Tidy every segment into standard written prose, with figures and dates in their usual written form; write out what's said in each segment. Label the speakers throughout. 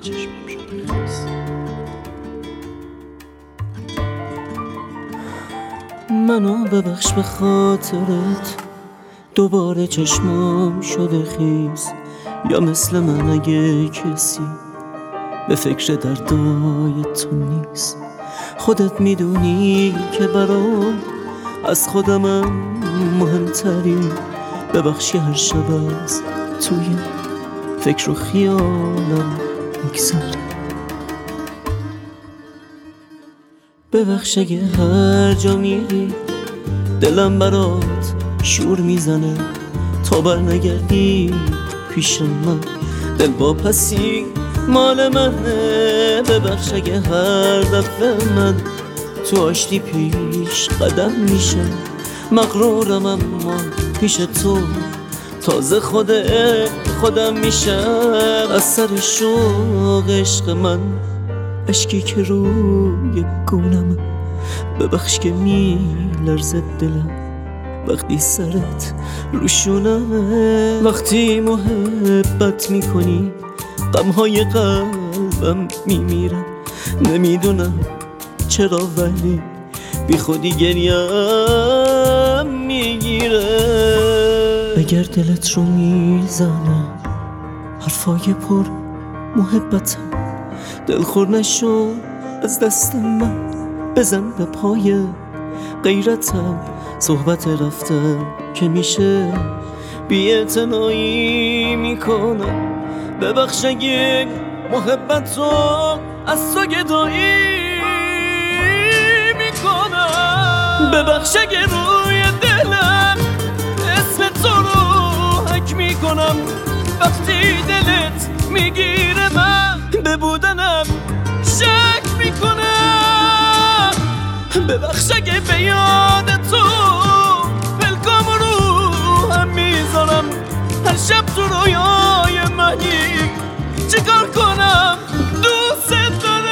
Speaker 1: چشمم شده خیس. منو ببخش به خاطرت دوباره چشمام شده خیس. یا مثل من اگه کسی به فکر دردای تو نیست. خودت میدونی که برام از خودمم مهمتری. ببخش که هر شب از توی فکر و خیالم میگذره. ببخش اگه هر جا میری دلم برات شور میزنه. تا بر نگردی پیش من دل با پسی مال منه. ببخش اگه هر دفعه من تو آشتی پیش قدم میشم. مغرورم اما پیش تو تازه خودم میشم. از سر شوق عشق من اشکی که روی گونم. ببخش که میلرزه دلم وقتی سرت روشونمه. وقتی محبت میکنی غمهای قلبم میمیرن. نمیدونم چرا ولی بی خودی گریم میگیره. اگر دلت رو میزنه حرفای پر محبتم، دلخور نشو از دست من، بزن به پای غیرتم. صحبت رفتم که میشه بی‌اعتنایی میکنم. ببخش اگه محبت رو از تو گدایی میکنم. ببخش اگه روی دلم اسم تو رو حک میکنم. وقتی دلت میگیره من به بودنم شک میکنم. ببخش اگه به یاد تو پلکام رو هم میذارم. هر شب تو رویای منی چیکار کنم دوست دارم.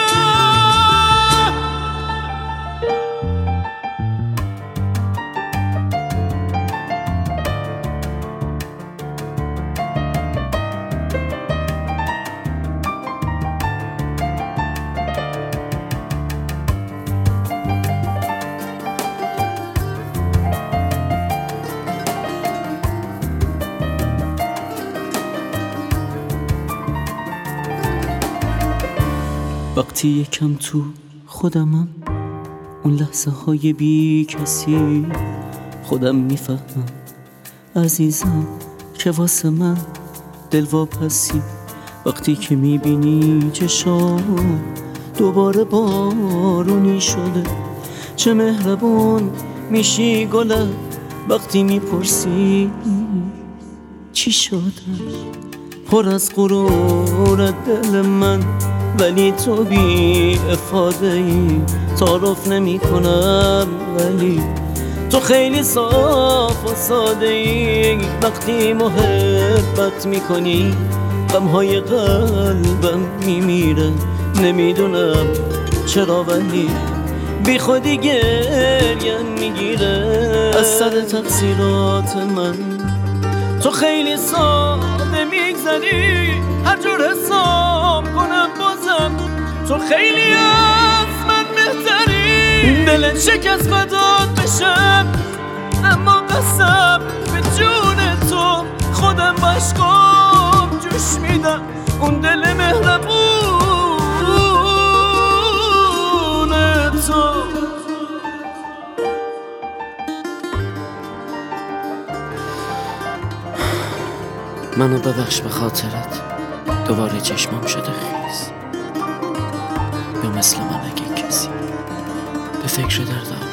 Speaker 1: وقتی یکم تو خودمم اون لحظه های بی کسی خودم میفهمم عزیزم که واسه من دل واپسی. وقتی که میبینی چشام دوباره بارونی شده، چه مهربون میشی گلم. وقتی میپرسی چی شده پر از غرور دل من، ولی تو بی افاده ای تعارف نمی کنم. ولی تو خیلی صاف و ساده ای. وقتی محبت میکنی غمهای قلبم میمیره. نمیدونم چرا ولی بی خودی گریم میگیره. از سر تقصیرات من تو خیلی ساده میگذری. هر جور حساب کنم بازم تو خیلی از من بهتری. دلت شکست فدات بشم اما قسم به جون تو خودم باشکام جوش میدم. اون دل مهربون تو. منو ببخش به خاطرت دوباره چشمام شده خیس. یا مثل من اگه کسی به فکر دردم